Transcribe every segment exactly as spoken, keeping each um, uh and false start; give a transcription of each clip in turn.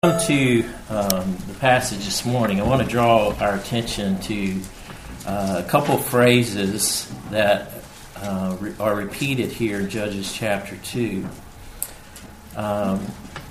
Come to um, the passage this morning, I want to draw our attention to uh, a couple of phrases that uh, re- are repeated here in Judges chapter two. Um,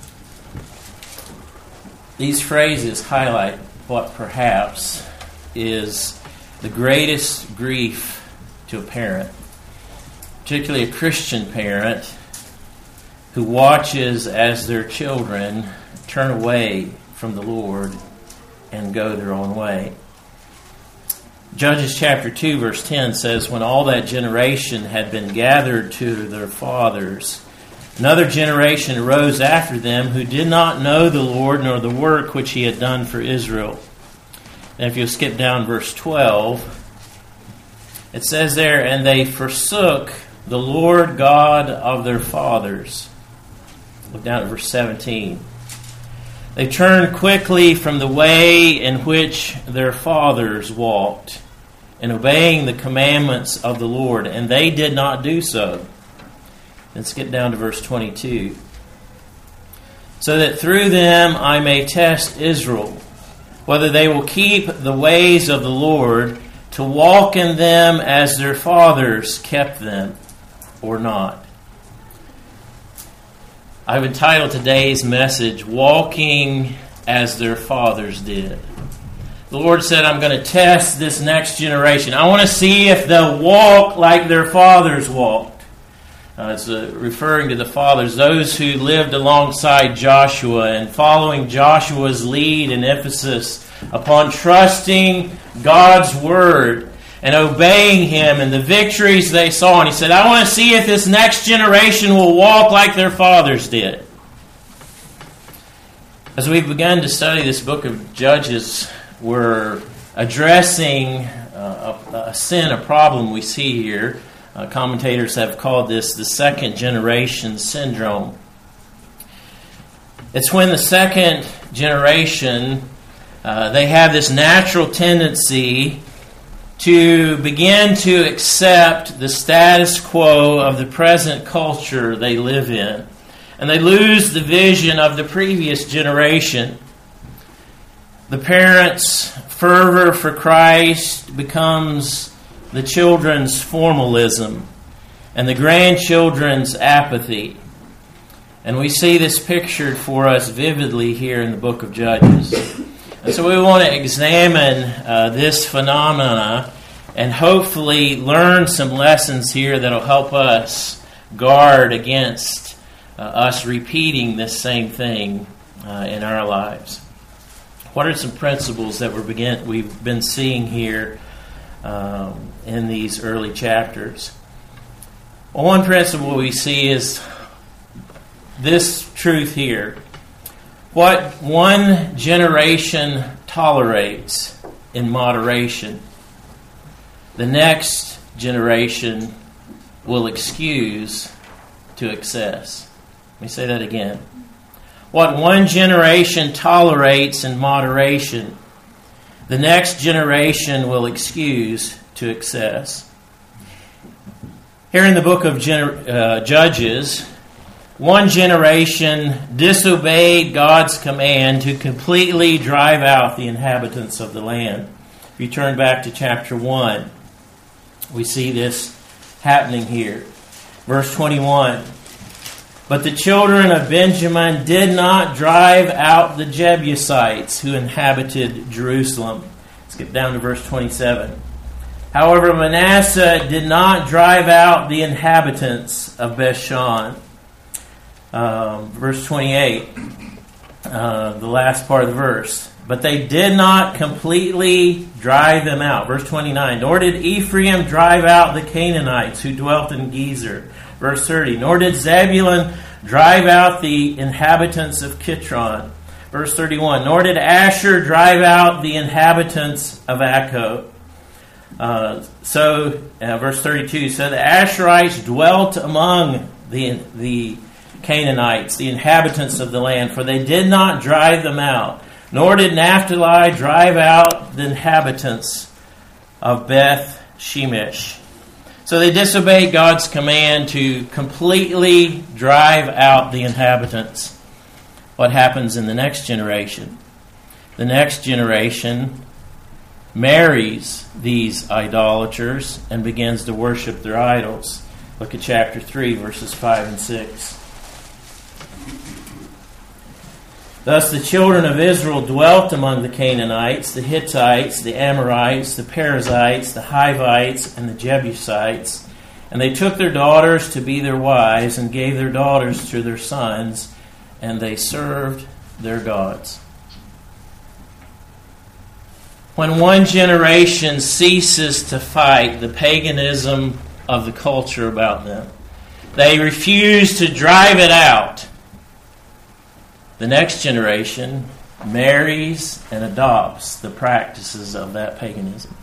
these phrases highlight what perhaps is the greatest grief to a parent, particularly a Christian parent who watches as their children turn away from the Lord and go their own way. Judges chapter two verse ten says, "When all that generation had been gathered to their fathers, another generation arose after them who did not know the Lord nor the work which he had done for Israel." And if you'll skip down verse twelve, it says there, "And they forsook the Lord God of their fathers." Look down at verse seventeen. "They turned quickly from the way in which their fathers walked, in obeying the commandments of the Lord, and they did not do so." Let's get down to verse twenty-two. "So that through them I may test Israel, whether they will keep the ways of the Lord, to walk in them as their fathers kept them, or not." I've entitled today's message, "Walking as Their Fathers Did." The Lord said, I'm going to test this next generation. I want to see if they'll walk like their fathers walked. Uh, it's uh, referring to the fathers, those who lived alongside Joshua and following Joshua's lead and emphasis upon trusting God's word and obeying him and the victories they saw. And he said, I want to see if this next generation will walk like their fathers did. As we've begun to study this book of Judges, we're addressing uh, a, a sin, a problem we see here. Uh, commentators have called this the second generation syndrome. It's when the second generation, uh, they have this natural tendency to begin to accept the status quo of the present culture they live in. And they lose the vision of the previous generation. The parents' fervor for Christ becomes the children's formalism and the grandchildren's apathy. And we see this pictured for us vividly here in the book of Judges. And so we want to examine uh, this phenomena and hopefully learn some lessons here that will help us guard against uh, us repeating this same thing uh, in our lives. What are some principles that we're begin- we've been seeing here um, in these early chapters? Well, one principle we see is this truth here. What one generation tolerates in moderation, the next generation will excuse to excess. Let me say that again. What one generation tolerates in moderation, the next generation will excuse to excess. Here in the book of Gen- uh, Judges, one generation disobeyed God's command to completely drive out the inhabitants of the land. If you turn back to chapter one, we see this happening here. Verse twenty-one. "But the children of Benjamin did not drive out the Jebusites who inhabited Jerusalem." Let's get down to verse twenty-seven. "However, Manasseh did not drive out the inhabitants of Bethshan." Um, verse twenty-eight, uh, the last part of the verse. "But they did not completely drive them out." Verse twenty-nine. "Nor did Ephraim drive out the Canaanites who dwelt in Gezer." Verse thirty. "Nor did Zebulun drive out the inhabitants of Kitron." Verse thirty-one. "Nor did Asher drive out the inhabitants of Akko." Uh, so, uh, verse thirty-two. "So the Asherites dwelt among the the Canaanites, the inhabitants of the land, for they did not drive them out. Nor did Naphtali drive out the inhabitants of Beth Shemesh." So they disobeyed God's command to completely drive out the inhabitants. what happens in the next generation? The next generation marries these idolaters and begins to worship their idols. Look at chapter three, verses five and six. Thus the children of Israel dwelt among the Canaanites, the Hittites, the Amorites, the Perizzites, the Hivites, and the Jebusites. And they took their daughters to be their wives and gave their daughters to their sons, and they served their gods. When one generation ceases to fight the paganism of the culture about them, they refuse to drive it out. The next generation marries and adopts the practices of that paganism.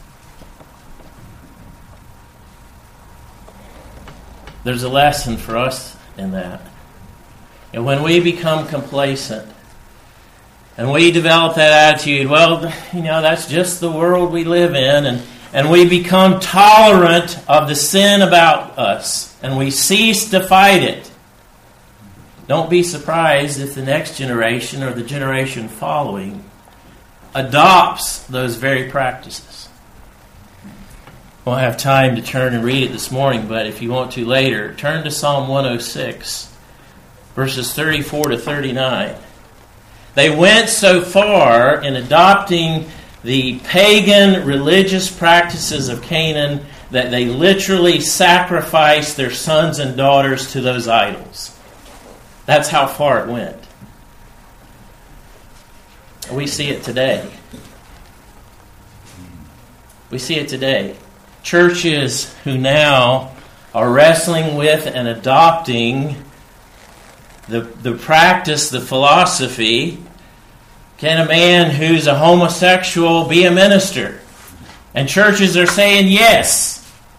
There's a lesson for us in that. And when we become complacent and we develop that attitude, well, you know, that's just the world we live in, and, and we become tolerant of the sin about us, and we cease to fight it, don't be surprised if the next generation or the generation following adopts those very practices. I won't have time to turn and read it this morning, but if you want to later, turn to Psalm one oh six, verses thirty-four to thirty-nine. They went so far in adopting the pagan religious practices of Canaan that they literally sacrificed their sons and daughters to those idols. That's how far it went. We see it today. We see it today. Churches who now are wrestling with and adopting the, the practice, the philosophy, can a man who's a homosexual be a minister? And churches are saying yes.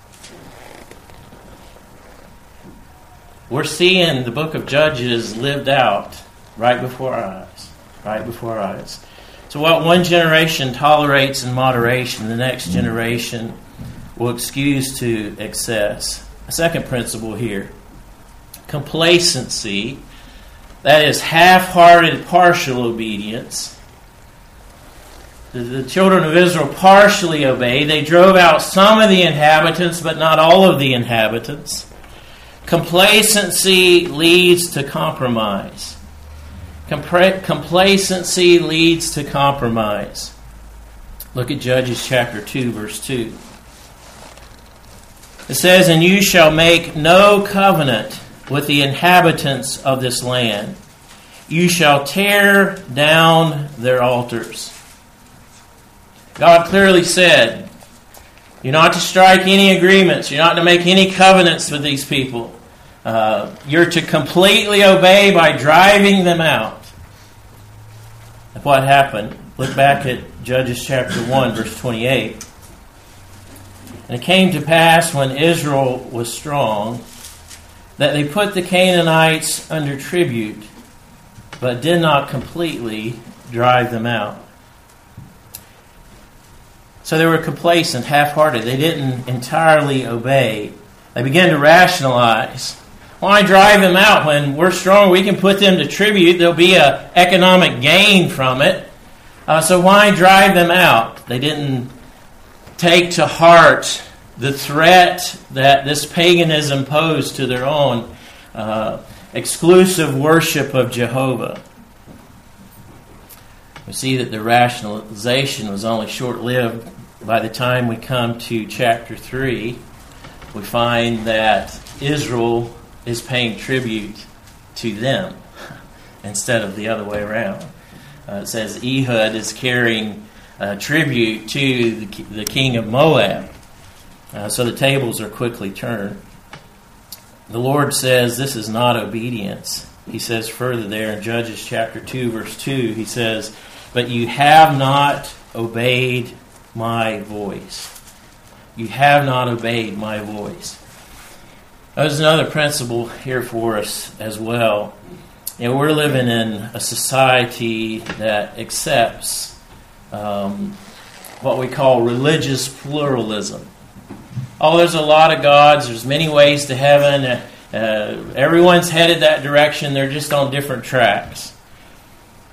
We're seeing the book of Judges lived out right before our eyes. Right before our eyes. So what one generation tolerates in moderation, the next generation will excuse to excess. A second principle here. Complacency, that is half-hearted partial obedience. The, the children of Israel partially obeyed. They drove out some of the inhabitants, but not all of the inhabitants. Complacency leads to compromise. Compra- complacency leads to compromise. Look at Judges chapter two, verse two. It says, "And you shall make no covenant with the inhabitants of this land. You shall tear down their altars." God clearly said, you're not to strike any agreements. You're not to make any covenants with these people. Uh, you're to completely obey by driving them out. And what happened? Look back at Judges chapter one, verse twenty-eight. "And it came to pass when Israel was strong that they put the Canaanites under tribute, but did not completely drive them out." So they were complacent, half-hearted. They didn't entirely obey. They began to rationalize. Why drive them out when we're strong? We can put them to tribute. There'll be an economic gain from it. Uh, so why drive them out? They didn't take to heart the threat that this paganism posed to their own uh, exclusive worship of Jehovah. We see that the rationalization was only short-lived. By the time we come to chapter three, we find that Israel is paying tribute to them instead of the other way around. Uh, it says Ehud is carrying uh, tribute to the, the king of Moab. Uh, so the tables are quickly turned. The Lord says this is not obedience. He says further there in Judges chapter two, verse two, he says, "But you have not obeyed my voice." You have not obeyed my voice. There's another principle here for us as well. You know, we're living in a society that accepts um, what we call religious pluralism. Oh, there's a lot of gods. There's many ways to heaven. Uh, everyone's headed that direction. They're just on different tracks.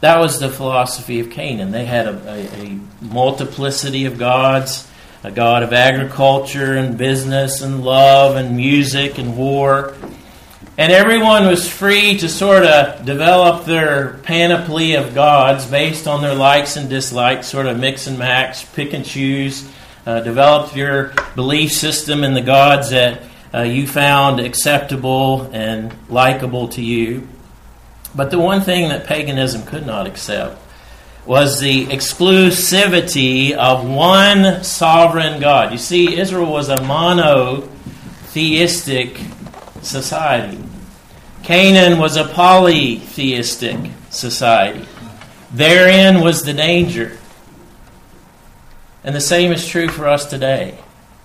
That was the philosophy of Canaan. They had a, a, a multiplicity of gods, a god of agriculture and business and love and music and war. And everyone was free to sort of develop their panoply of gods based on their likes and dislikes, sort of mix and match, pick and choose, uh, develop your belief system in the gods that uh, you found acceptable and likable to you. But the one thing that paganism could not accept was the exclusivity of one sovereign God. You see, Israel was a monotheistic society. Canaan was a polytheistic society. Therein was the danger. And the same is true for us today.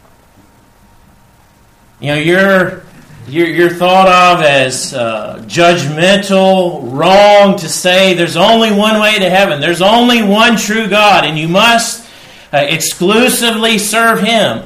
You know, you're You're, you're thought of as uh, judgmental, wrong to say there's only one way to heaven. There's only one true God, and you must uh, exclusively serve Him.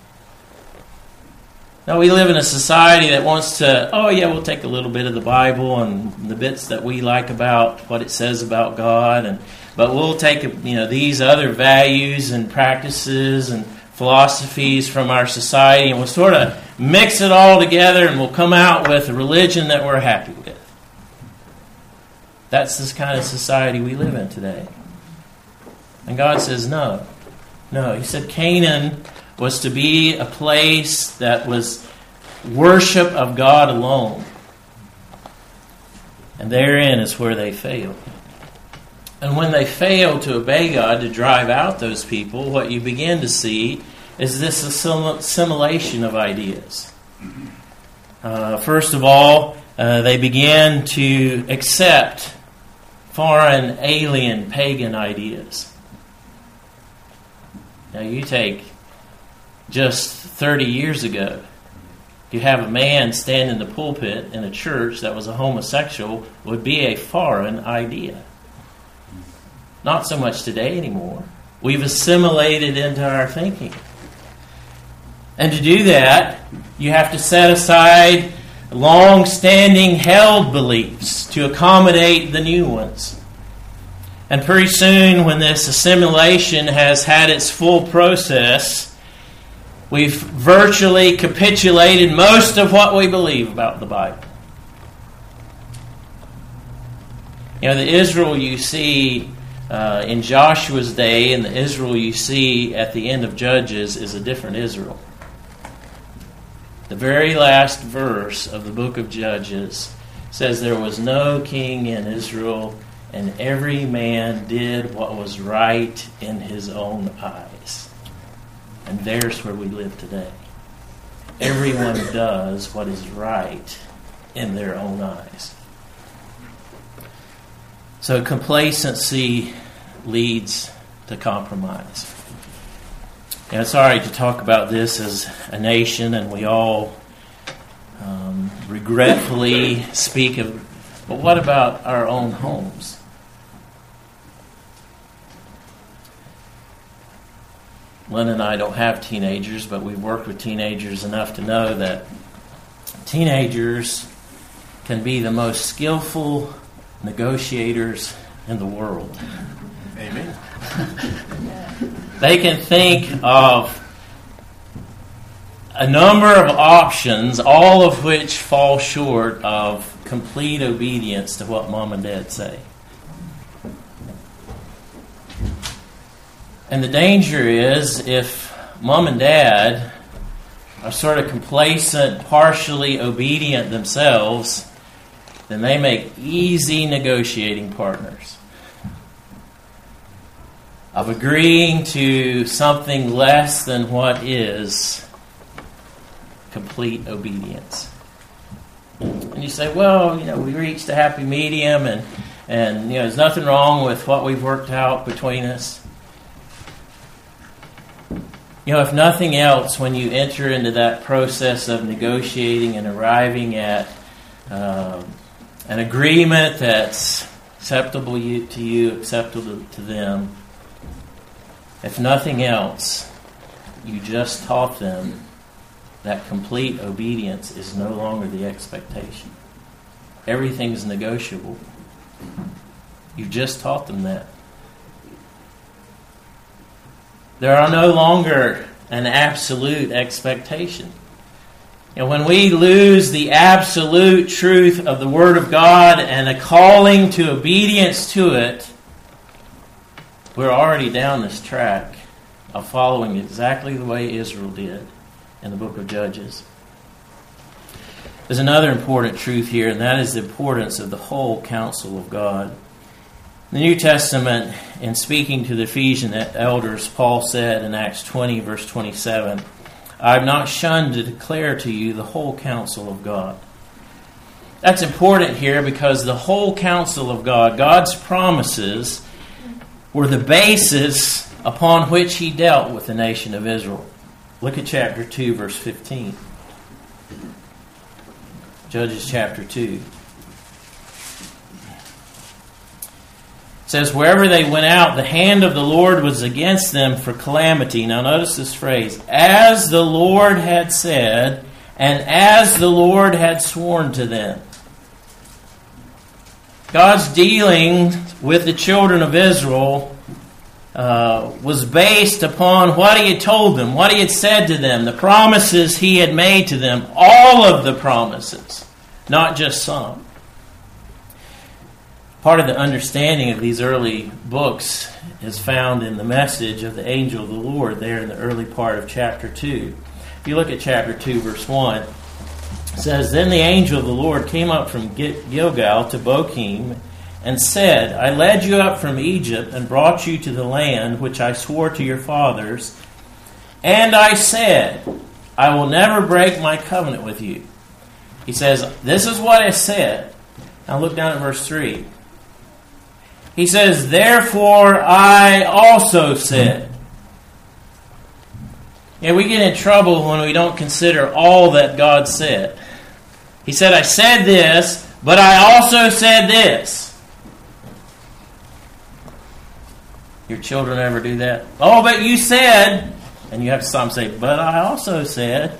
Now, we live in a society that wants to, oh yeah, we'll take a little bit of the Bible and the bits that we like about what it says about God, and but we'll take you know these other values and practices and philosophies from our society, and we'll sort of mix it all together, and we'll come out with a religion that we're happy with. That's this kind of society we live in today. And God says, no. No, He said Canaan was to be a place that was worship of God alone. And therein is where they failed. And when they failed to obey God, to drive out those people, what you begin to see is this assimilation of ideas. Uh, first of all, uh, they began to accept foreign, alien, pagan ideas. Now you take just thirty years ago, you have a man stand in the pulpit in a church that was a homosexual would be a foreign idea. Not so much today anymore. We've assimilated into our thinking. And to do that, you have to set aside long-standing held beliefs to accommodate the new ones. And pretty soon, when this assimilation has had its full process, we've virtually capitulated most of what we believe about the Bible. You know, the Israel you see uh, in Joshua's day and the Israel you see at the end of Judges is a different Israel. The very last verse of the book of Judges says there was no king in Israel, and every man did what was right in his own eyes. And there's where we live today. Everyone does what is right in their own eyes. So complacency leads to compromise. And it's all right to talk about this as a nation, and we all um, regretfully speak of, but what about our own homes? Lynn and I don't have teenagers, but we've worked with teenagers enough to know that teenagers can be the most skillful negotiators in the world. Amen. They can think of a number of options, all of which fall short of complete obedience to what mom and dad say. And the danger is if mom and dad are sort of complacent, partially obedient themselves, then they make easy negotiating partners of agreeing to something less than what is complete obedience. And you say, well, you know, we reached a happy medium, and, and you know, there's nothing wrong with what we've worked out between us. You know, if nothing else, when you enter into that process of negotiating and arriving at um, an agreement that's acceptable to you, acceptable to them, if nothing else, you just taught them that complete obedience is no longer the expectation. Everything's negotiable. You've just taught them that. There are no longer an absolute expectation. And when we lose the absolute truth of the Word of God and a calling to obedience to it, we're already down this track of following exactly the way Israel did in the book of Judges. There's another important truth here, and that is the importance of the whole counsel of God. In the New Testament, in speaking to the Ephesian elders, Paul said in Acts twenty, verse twenty-seven, I have not shunned to declare to you the whole counsel of God. That's important here because the whole counsel of God, God's promises, were the basis upon which He dealt with the nation of Israel. Look at chapter two, verse fifteen. Judges chapter two. It says, wherever they went out, the hand of the Lord was against them for calamity. Now notice this phrase, as the Lord had said, and as the Lord had sworn to them. God's dealing with the children of Israel uh, was based upon what He had told them, what He had said to them, the promises He had made to them, all of the promises, not just some. Part of the understanding of these early books is found in the message of the angel of the Lord there in the early part of chapter two. If you look at chapter two, verse one, it says, Then the angel of the Lord came up from Gilgal to Bochim and said, I led you up from Egypt and brought you to the land which I swore to your fathers. And I said, I will never break my covenant with you. He says, this is what I said. Now look down at verse three. He says, therefore I also said. Yeah, we get in trouble when we don't consider all that God said. He said, I said this, but I also said this. Your children ever do that? Oh, but you said, and you have to stop and say, but I also said.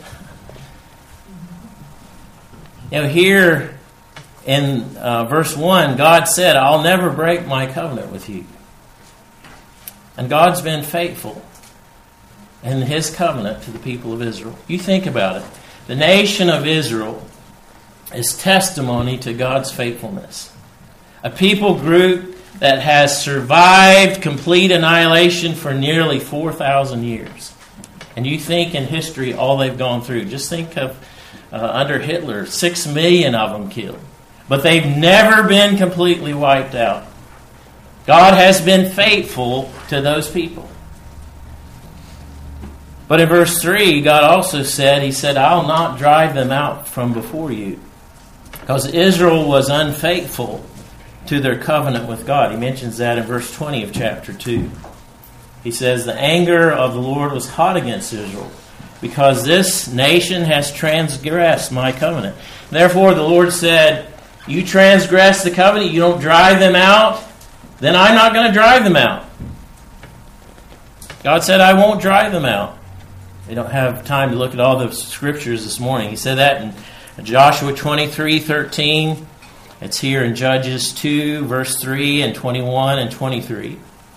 You know, here in uh, verse one, God said, I'll never break my covenant with you. And God's been faithful in His covenant to the people of Israel. You think about it. The nation of Israel is testimony to God's faithfulness. A people group that has survived complete annihilation for nearly four thousand years. And you think in history all they've gone through. Just think of uh, under Hitler, six million of them killed. But they've never been completely wiped out. God has been faithful to those people. But in verse three, God also said, He said, I'll not drive them out from before you. Because Israel was unfaithful to their covenant with God. He mentions that in verse twenty of chapter two. He says, the anger of the Lord was hot against Israel, because this nation has transgressed my covenant. Therefore the Lord said, you transgress the covenant, you don't drive them out, then I'm not going to drive them out. God said, I won't drive them out. We don't have time to look at all the scriptures this morning. He said that in Joshua twenty-three thirteen. It's here in Judges two, verse three, and twenty-one and twenty-three.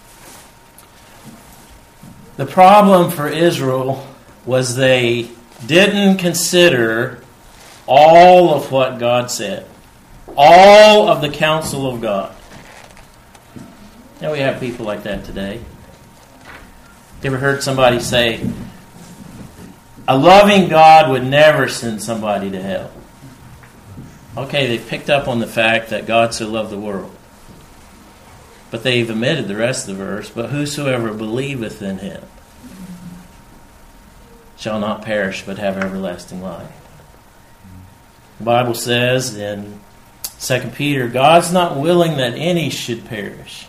The problem for Israel was they didn't consider all of what God said. All of the counsel of God. Now we have people like that today. You ever heard somebody say, a loving God would never send somebody to hell? Okay, they've picked up on the fact that God so loved the world. But they've omitted the rest of the verse. But whosoever believeth in Him shall not perish but have everlasting life. The Bible says in Second Peter, God's not willing that any should perish.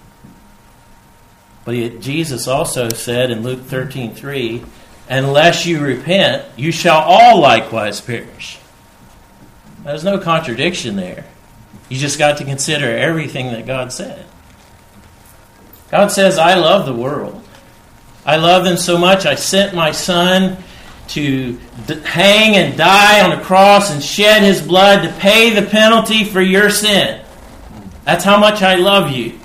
But he, Jesus also said in Luke thirteen three, unless you repent, you shall all likewise perish. There's no contradiction there. You just got to consider everything that God said. God says, I love the world. I love them so much I sent my Son to d- hang and die on a cross and shed His blood to pay the penalty for your sin. That's how much I love you.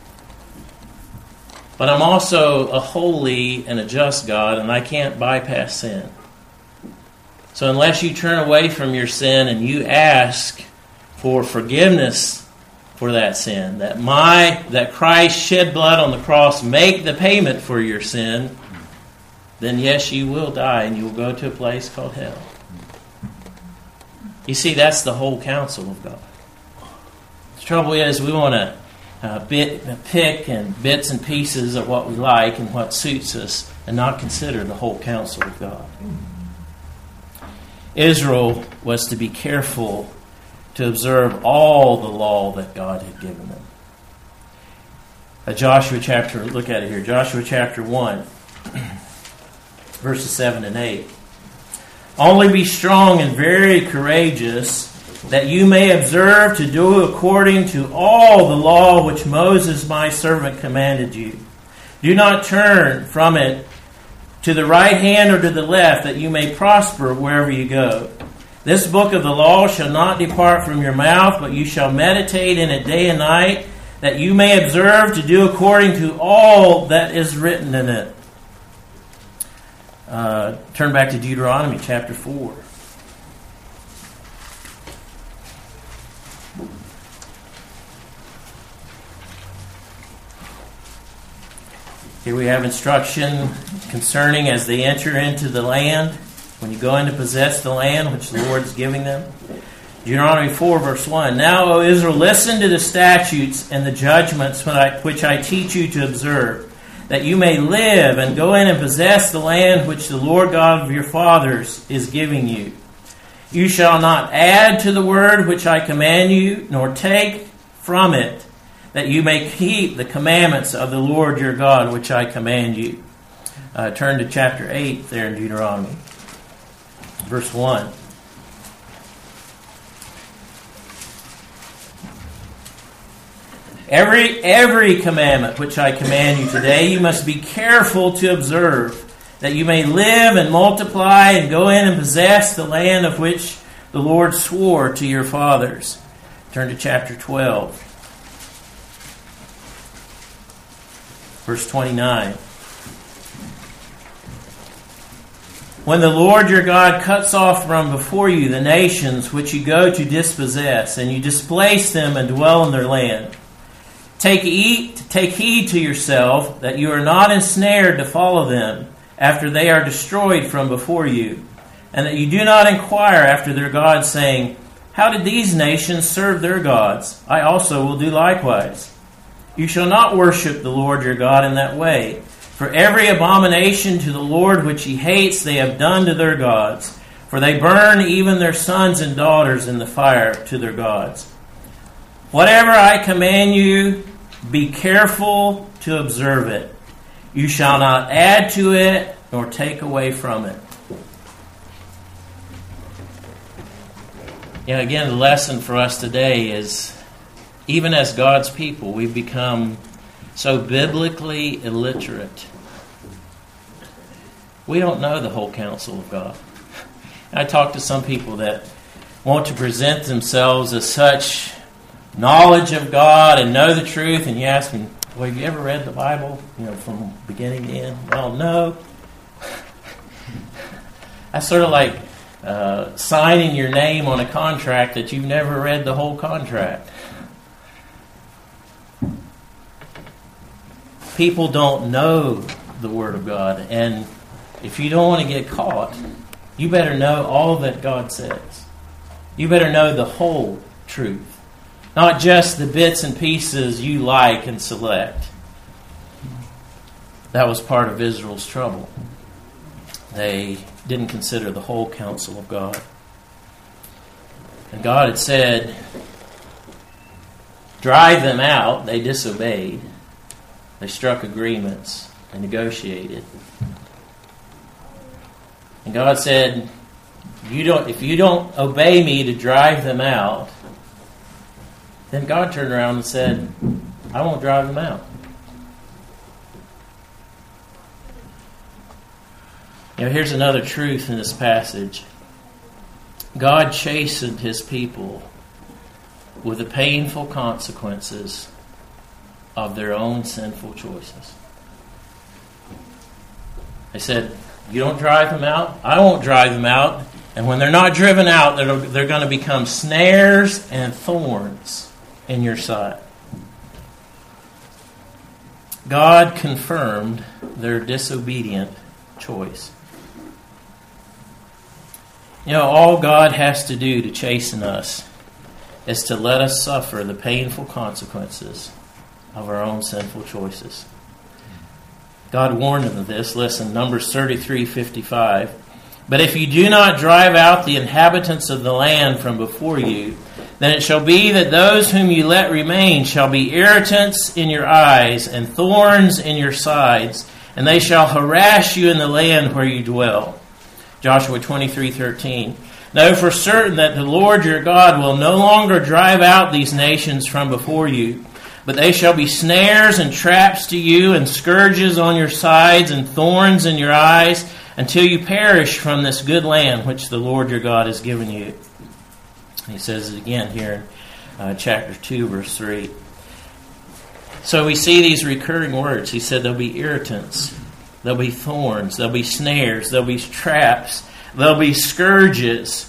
But I'm also a holy and a just God, and I can't bypass sin. So unless you turn away from your sin and you ask for forgiveness for that sin, that my that Christ shed blood on the cross make the payment for your sin, then yes, you will die and you will go to a place called hell. You see, that's the whole counsel of God. The trouble is we want to uh, bit, pick and bits and pieces of what we like and what suits us and not consider the whole counsel of God. Israel was to be careful to observe all the law that God had given them. Uh, Joshua chapter, look at it here, Joshua chapter one, verses seven and eight. Only be strong and very courageous, that you may observe to do according to all the law which Moses my servant commanded you. Do not turn from it to the right hand or to the left, that you may prosper wherever you go. This book of the law shall not depart from your mouth, but you shall meditate in it day and night, that you may observe to do according to all that is written in it. Uh, turn back to Deuteronomy chapter four. Here we have instruction concerning as they enter into the land, when you go in to possess the land which the Lord is giving them. Deuteronomy four, verse one. Now, O Israel, listen to the statutes and the judgments which I teach you to observe, that you may live and go in and possess the land which the Lord God of your fathers is giving you. You shall not add to the word which I command you, nor take from it, that you may keep the commandments of the Lord your God, which I command you. Uh, turn to chapter eight there in Deuteronomy, verse one. Every, every commandment which I command you today, you must be careful to observe, that you may live and multiply and go in and possess the land of which the Lord swore to your fathers. Turn to chapter twelve. Verse twenty-nine. When the Lord your God cuts off from before you the nations which you go to dispossess, and you displace them and dwell in their land, take heed, take heed to yourself that you are not ensnared to follow them after they are destroyed from before you, and that you do not inquire after their gods, saying, how did these nations serve their gods? I also will do likewise. You shall not worship the Lord your God in that way. For every abomination to the Lord which he hates they have done to their gods. For they burn even their sons and daughters in the fire to their gods. Whatever I command you, be careful to observe it. You shall not add to it nor take away from it. You know, again, the lesson for us today is, even as God's people, we've become so biblically illiterate. We don't know the whole counsel of God. I talk to some people that want to present themselves as such knowledge of God and know the truth, and you ask them, well, have you ever read the Bible, you know, from beginning to end? Well, no. That's sort of like uh, signing your name on a contract that you've never read the whole contract. People don't know the Word of God, and if you don't want to get caught, you better know all that God says. You better know the whole truth, not just the bits and pieces you like and select. That was part of Israel's trouble. They didn't consider the whole counsel of God. And God had said, drive them out. They disobeyed. They struck agreements and negotiated. And God said, "You don't. If you don't obey me to drive them out," then God turned around and said, "I won't drive them out." You know, here's another truth in this passage. God chastened his people with the painful consequences of their own sinful choices. They said, you don't drive them out, I won't drive them out. And when they're not driven out, they're, they're going to become snares and thorns in your side. God confirmed their disobedient choice. You know, all God has to do to chasten us is to let us suffer the painful consequences of our own sinful choices. God warned them of this. Listen, Numbers thirty-three fifty-five. But if you do not drive out the inhabitants of the land from before you, then it shall be that those whom you let remain shall be irritants in your eyes and thorns in your sides, and they shall harass you in the land where you dwell. Joshua twenty-three thirteen. Know for certain that the Lord your God will no longer drive out these nations from before you, but they shall be snares and traps to you, and scourges on your sides, and thorns in your eyes, until you perish from this good land which the Lord your God has given you. He says it again here in uh, chapter two, verse three. So we see these recurring words. He said there'll be irritants, there'll be thorns, there'll be snares, there'll be traps, there'll be scourges.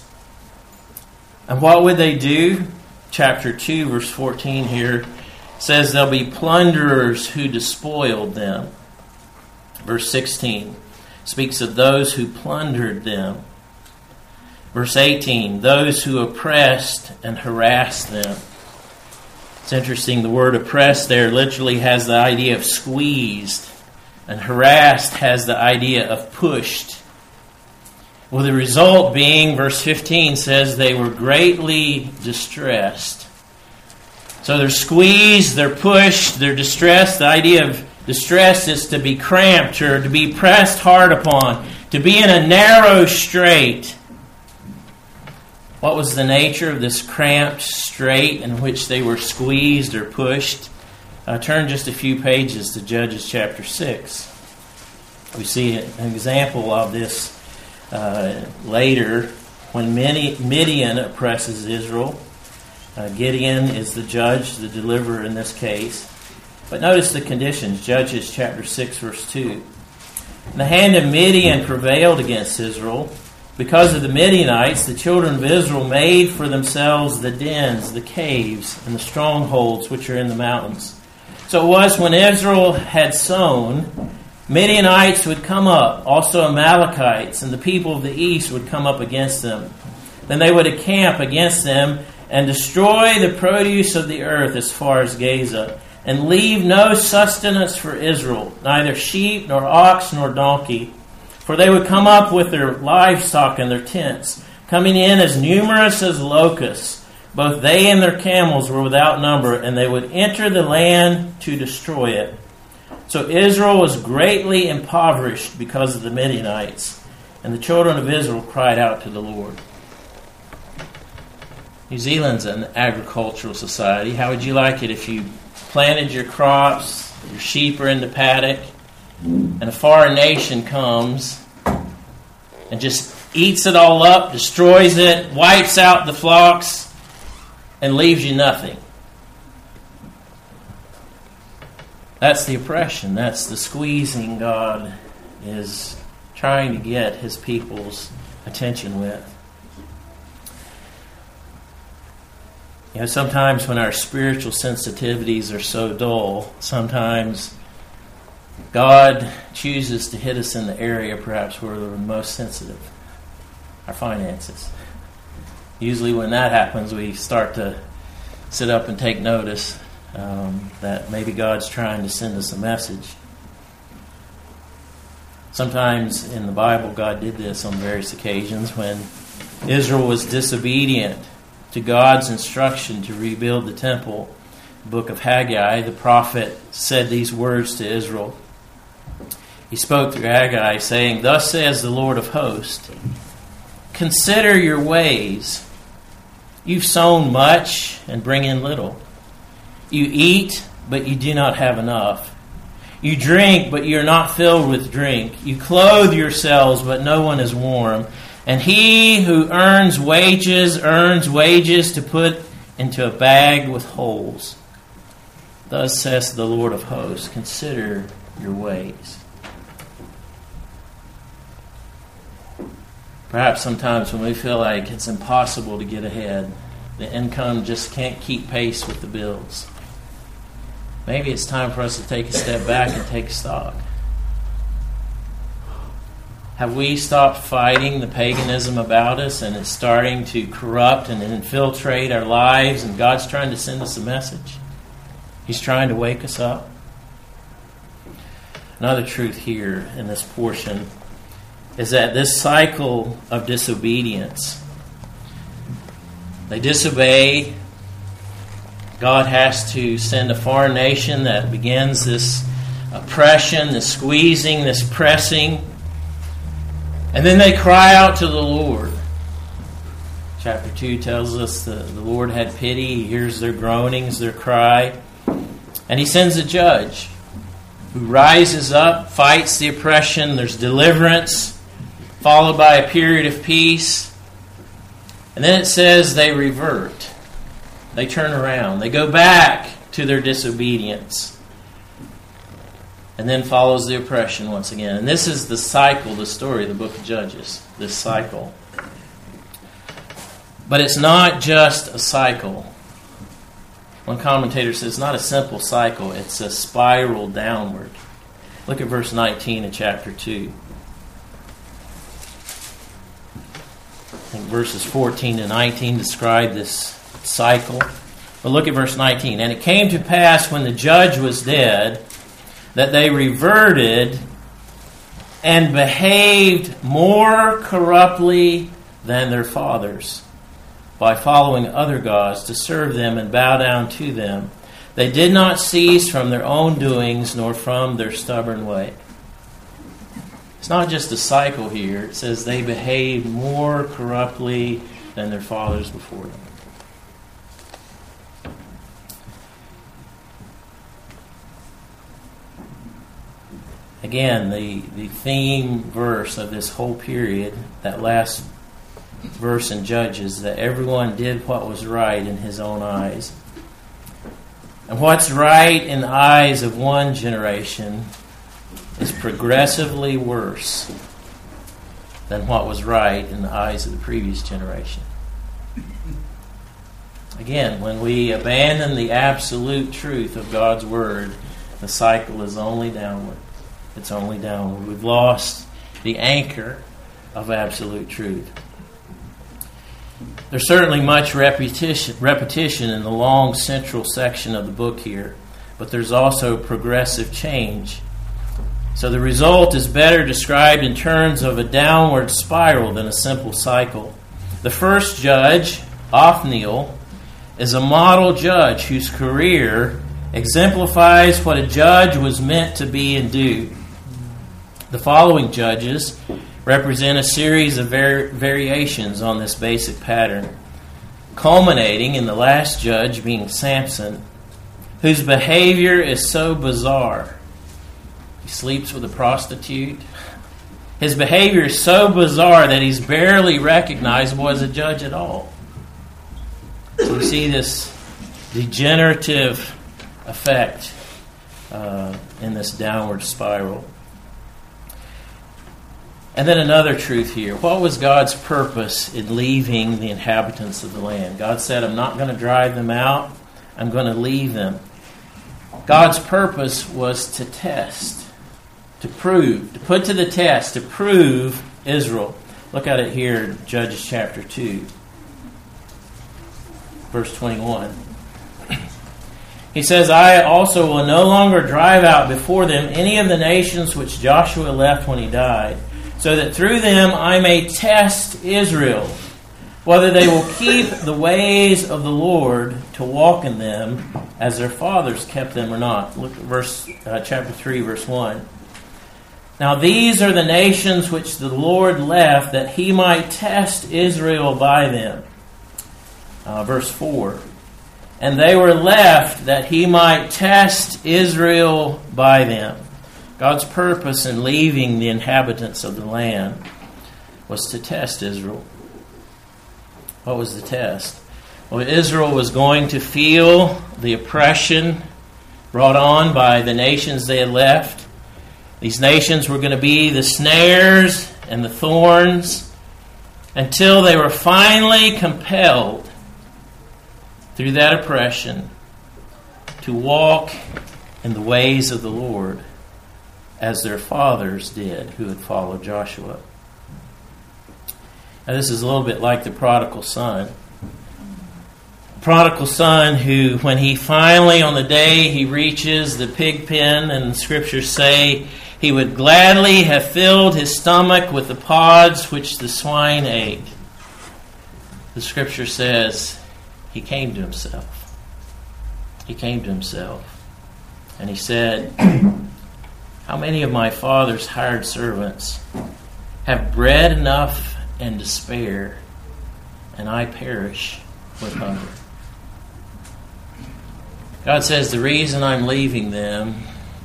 And what would they do? Chapter two, verse fourteen here says there'll be plunderers who despoiled them. Verse sixteen speaks of those who plundered them. Verse eighteen, those who oppressed and harassed them. It's interesting, the word oppressed there literally has the idea of squeezed, and harassed has the idea of pushed. Well, the result being, verse fifteen says they were greatly distressed. So they're squeezed, they're pushed, they're distressed. The idea of distress is to be cramped or to be pressed hard upon, to be in a narrow strait. What was the nature of this cramped strait in which they were squeezed or pushed? Uh, turn just a few pages to Judges chapter six. We see an example of this uh, later when Midian oppresses Israel. Uh, Gideon is the judge, the deliverer in this case. But notice the conditions. Judges chapter six, verse two. And the hand of Midian prevailed against Israel. Because of the Midianites, the children of Israel made for themselves the dens, the caves, and the strongholds which are in the mountains. So it was when Israel had sown, Midianites would come up, also Amalekites, and the people of the east would come up against them. Then they would encamp against them and destroy the produce of the earth as far as Gaza, and leave no sustenance for Israel, neither sheep, nor ox, nor donkey. For they would come up with their livestock and their tents, coming in as numerous as locusts. Both they and their camels were without number, and they would enter the land to destroy it. So Israel was greatly impoverished because of the Midianites, and the children of Israel cried out to the Lord. New Zealand's an agricultural society. How would you like it if you planted your crops, your sheep are in the paddock, and a foreign nation comes and just eats it all up, destroys it, wipes out the flocks, and leaves you nothing? That's the oppression. That's the squeezing God is trying to get His people's attention with. You know, sometimes when our spiritual sensitivities are so dull, sometimes God chooses to hit us in the area perhaps where we're most sensitive, our finances. Usually when that happens, we start to sit up and take notice um, that maybe God's trying to send us a message. Sometimes in the Bible, God did this on various occasions when Israel was disobedient to God's instruction to rebuild the temple. The book of Haggai, the prophet said these words to Israel. He spoke through Haggai, saying, "Thus says the Lord of hosts, consider your ways. You've sown much and bring in little. You eat, but you do not have enough. You drink, but you are not filled with drink. You clothe yourselves, but no one is warm. And he who earns wages, earns wages to put into a bag with holes. Thus says the Lord of hosts, consider your ways. Perhaps sometimes when we feel like it's impossible to get ahead, the income just can't keep pace with the bills, maybe it's time for us to take a step back and take stock. Have we stopped fighting the paganism about us and it's starting to corrupt and infiltrate our lives, and God's trying to send us a message? He's trying to wake us up. Another truth here in this portion is that this cycle of disobedience, they disobey, God has to send a foreign nation that begins this oppression, this squeezing, this pressing, and then they cry out to the Lord. Chapter two tells us the, the Lord had pity. He hears their groanings, their cry. And He sends a judge who rises up, fights the oppression. There's deliverance, followed by a period of peace. And then it says they revert. They turn around. They go back to their disobedience. And then follows the oppression once again. And this is the cycle, the story of the book of Judges. This cycle. But it's not just a cycle. One commentator says it's not a simple cycle. It's a spiral downward. Look at verse nineteen of chapter two. I think verses fourteen to nineteen describe this cycle. But look at verse nineteen. And it came to pass when the judge was dead, that they reverted and behaved more corruptly than their fathers, by following other gods to serve them and bow down to them. They did not cease from their own doings, nor from their stubborn way. It's not just a cycle here. It says they behaved more corruptly than their fathers before them. Again, the, the theme verse of this whole period, that last verse in Judges, that everyone did what was right in his own eyes. And what's right in the eyes of one generation is progressively worse than what was right in the eyes of the previous generation. Again, when we abandon the absolute truth of God's Word, the cycle is only downward. It's only downward. We've lost the anchor of absolute truth. There's certainly much repetition, repetition in the long central section of the book here, but there's also progressive change. So the result is better described in terms of a downward spiral than a simple cycle. The first judge, Othniel, is a model judge whose career exemplifies what a judge was meant to be and do. The following judges represent a series of var- variations on this basic pattern, culminating in the last judge being Samson, whose behavior is so bizarre. He sleeps with a prostitute. His behavior is so bizarre that he's barely recognizable as a judge at all. So we see this degenerative effect uh, in this downward spiral. And then another truth here. What was God's purpose in leaving the inhabitants of the land? God said, I'm not going to drive them out. I'm going to leave them. God's purpose was to test, to prove, to put to the test, to prove Israel. Look at it here in Judges chapter two, verse twenty-one. He says, I also will no longer drive out before them any of the nations which Joshua left when he died, so that through them I may test Israel, whether they will keep the ways of the Lord to walk in them as their fathers kept them or not. Look at verse uh, chapter three, verse one. Now these are the nations which the Lord left, that he might test Israel by them. Uh, verse four. And they were left that he might test Israel by them. God's purpose in leaving the inhabitants of the land was to test Israel. What was the test? Well, Israel was going to feel the oppression brought on by the nations they had left. These nations were going to be the snares and the thorns until they were finally compelled through that oppression to walk in the ways of the Lord as their fathers did who had followed Joshua. Now, this is a little bit like the prodigal son. The prodigal son who, when he finally, on the day he reaches the pig pen, and the scriptures say he would gladly have filled his stomach with the pods which the swine ate. The scripture says he came to himself. He came to himself. And he said, how many of my father's hired servants have bread enough and to spare, and I perish with hunger? God says the reason I'm leaving them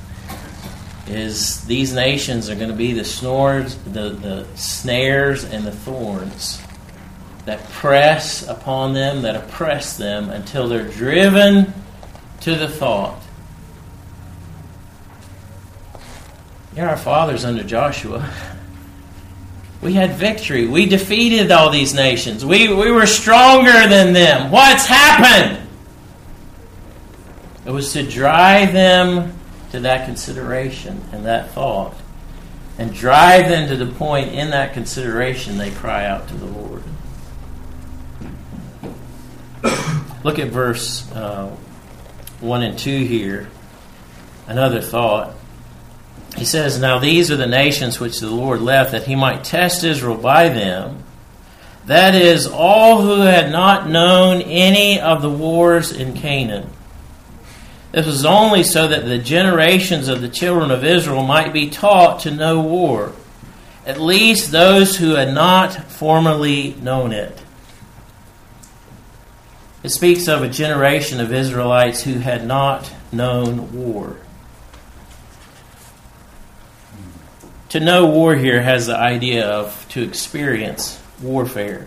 is these nations are going to be the snores, the, the snares and the thorns that press upon them, that oppress them until they're driven to the thought. You know, our fathers under Joshua, we had victory. We defeated all these nations. We, we were stronger than them. What's happened? It was to drive them to that consideration and that thought, and drive them to the point in that consideration they cry out to the Lord. Look at verse uh, one and two here. Another thought. He says, now these are the nations which the Lord left, that he might test Israel by them. That is, all who had not known any of the wars in Canaan. This was only so that the generations of the children of Israel might be taught to know war, at least those who had not formerly known it. It speaks of a generation of Israelites who had not known war. To know war here has the idea of to experience warfare.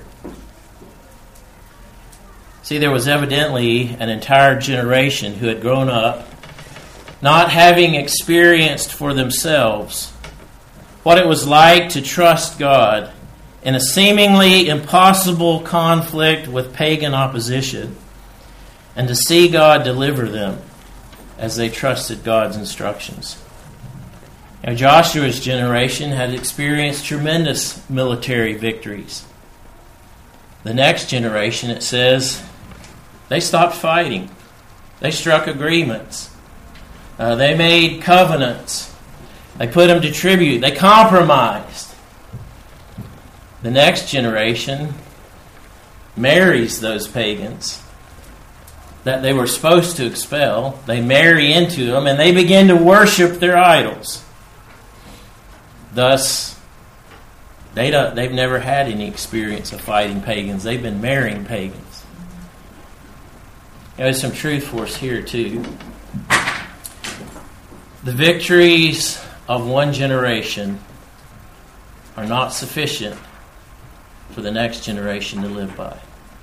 See, there was evidently an entire generation who had grown up not having experienced for themselves what it was like to trust God in a seemingly impossible conflict with pagan opposition, and to see God deliver them as they trusted God's instructions. Now, Joshua's generation had experienced tremendous military victories. The next generation, it says, they stopped fighting. They struck agreements. Uh, they made covenants. They put them to tribute. They compromised. The next generation marries those pagans that they were supposed to expel. They marry into them, and they begin to worship their idols. Thus, they don't, they've never had any experience of fighting pagans. They've been marrying pagans. There's some truth for us here, too. The victories of one generation are not sufficient for the next generation to live by.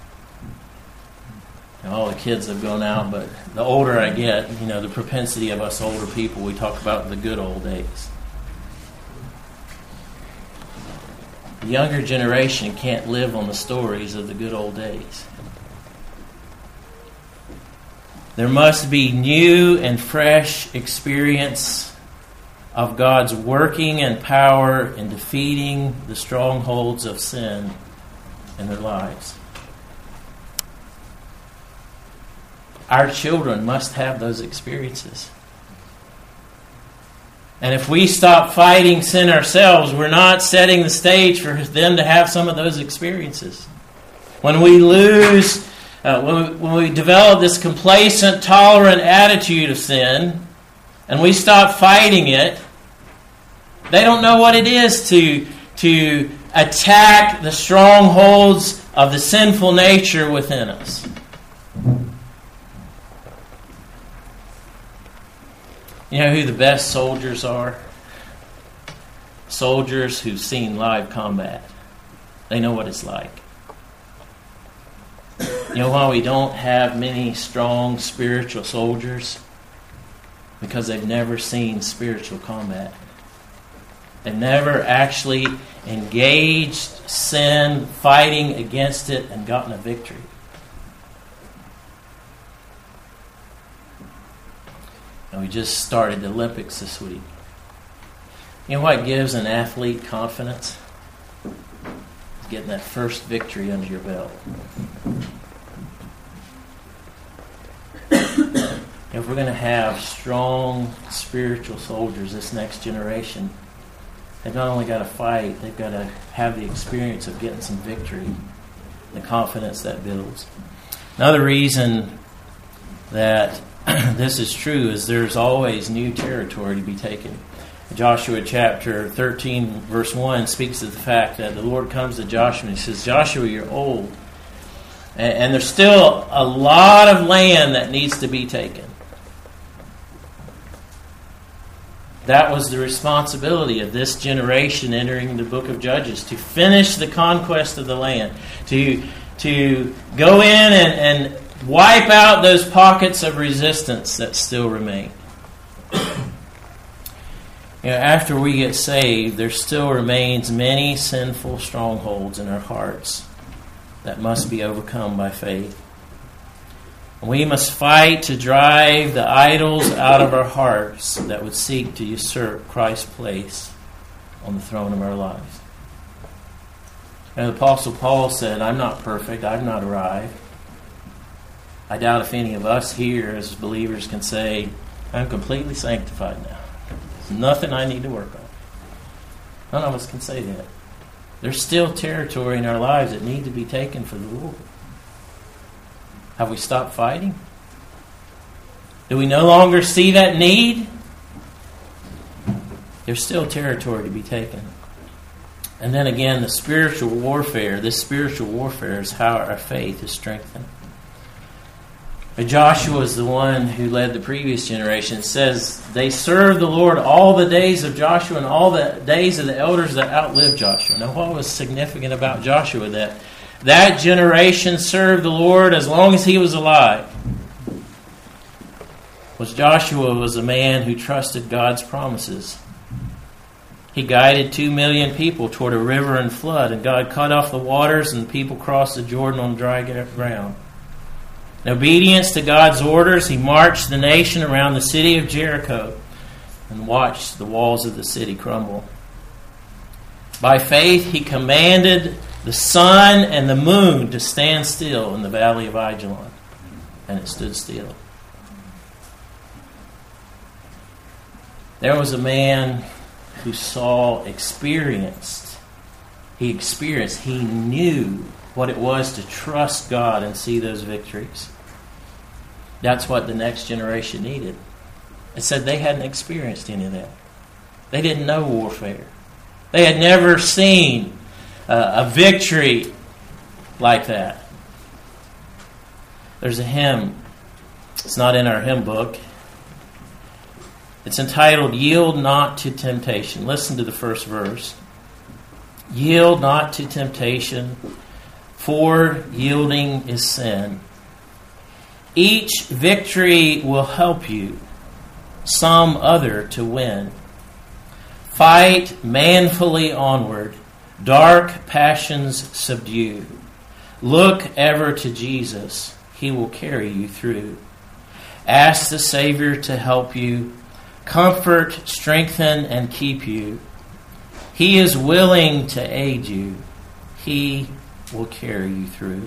Now, all the kids have gone out, but the older I get, you know, the propensity of us older people, we talk about the good old days. The younger generation can't live on the stories of the good old days. There must be new and fresh experience of God's working and power in defeating the strongholds of sin in their lives. Our children must have those experiences. And if we stop fighting sin ourselves, we're not setting the stage for them to have some of those experiences. When we lose... Uh, when, we, when we develop this complacent, tolerant attitude of sin, and we stop fighting it, they don't know what it is to, to attack the strongholds of the sinful nature within us. You know who the best soldiers are? Soldiers who've seen live combat. They know what it's like. You know why we don't have many strong spiritual soldiers? Because they've never seen spiritual combat. They've never actually engaged sin, fighting against it, and gotten a victory. And we just started the Olympics this week. You know what gives an athlete confidence? Getting that first victory under your belt. If we're going to have strong spiritual soldiers, this next generation, they've not only got to fight, they've got to have the experience of getting some victory, the confidence that builds. Another reason that this is true is there's always new territory to be taken. Joshua chapter thirteen, verse one speaks of the fact that the Lord comes to Joshua and he says, Joshua, you're old. And, and there's still a lot of land that needs to be taken. That was the responsibility of this generation entering the book of Judges, to finish the conquest of the land, to, to go in and, and wipe out those pockets of resistance that still remain. You know, after we get saved, there still remains many sinful strongholds in our hearts that must be overcome by faith. We must fight to drive the idols out of our hearts that would seek to usurp Christ's place on the throne of our lives. And the Apostle Paul said, I'm not perfect, I've not arrived. I doubt if any of us here as believers can say, I'm completely sanctified now. There's nothing I need to work on. None of us can say that. There's still territory in our lives that need to be taken for the Lord. Have we stopped fighting? Do we no longer see that need? There's still territory to be taken. And then again, the spiritual warfare, this spiritual warfare is how our faith is strengthened. But Joshua is the one who led the previous generation. It says they served the Lord all the days of Joshua and all the days of the elders that outlived Joshua. Now, what was significant about Joshua? That that generation served the Lord as long as he was alive. Was Joshua was a man who trusted God's promises. He guided two million people toward a river and flood, and God cut off the waters, and the people crossed the Jordan on dry ground. In obedience to God's orders, he marched the nation around the city of Jericho and watched the walls of the city crumble. By faith, he commanded the sun and the moon to stand still in the valley of Ajalon, and it stood still. There was a man who saw, experienced, he experienced, he knew what it was to trust God and see those victories. That's what the next generation needed. It said they hadn't experienced any of that. They didn't know warfare. They had never seen uh, a victory like that. There's a hymn. It's not in our hymn book. It's entitled, Yield Not to Temptation. Listen to the first verse. Yield not to temptation, for yielding is sin. Each victory will help you some other to win. Fight manfully onward, dark passions subdue. Look ever to Jesus, he will carry you through. Ask the Savior to help you, comfort, strengthen, and keep you. He is willing to aid you. He will carry you through.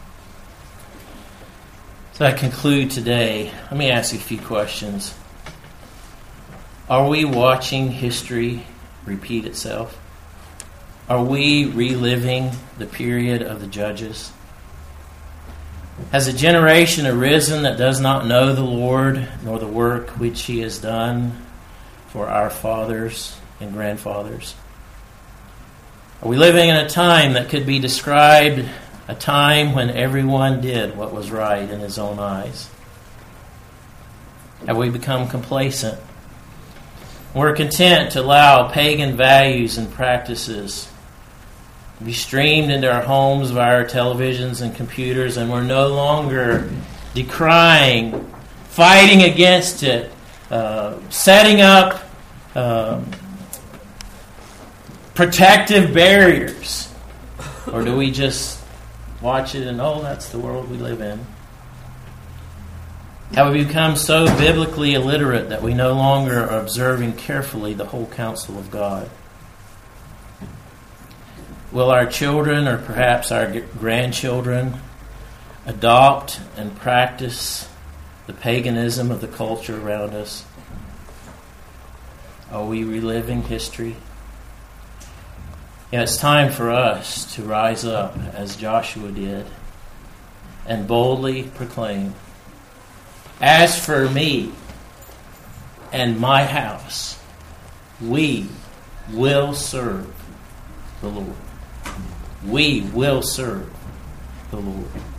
So I conclude today. Let me ask you a few questions. Are we watching history repeat itself? Are we reliving the period of the Judges? Has a generation arisen that does not know the Lord nor the work which he has done for our fathers and grandfathers? Are we living in a time that could be described a time when everyone did what was right in his own eyes? Have we become complacent? We're content to allow pagan values and practices be streamed into our homes via our televisions and computers, and we're no longer decrying, fighting against it, uh, setting up um, protective barriers? Or do we just watch it and, oh, that's the world we live in? Have we become so biblically illiterate that we no longer are observing carefully the whole counsel of God? Will our children, or perhaps our grandchildren, adopt and practice the paganism of the culture around us? Are we reliving history? Yeah, it's time for us to rise up as Joshua did and boldly proclaim, "As for me and my house, we will serve the Lord." We will serve the Lord.